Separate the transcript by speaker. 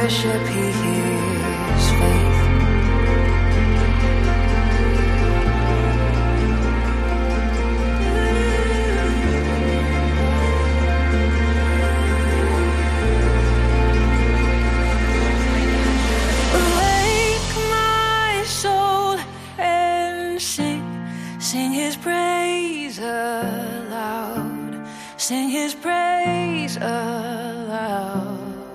Speaker 1: worship, he hears faith. Sing his praise aloud, sing his praise aloud.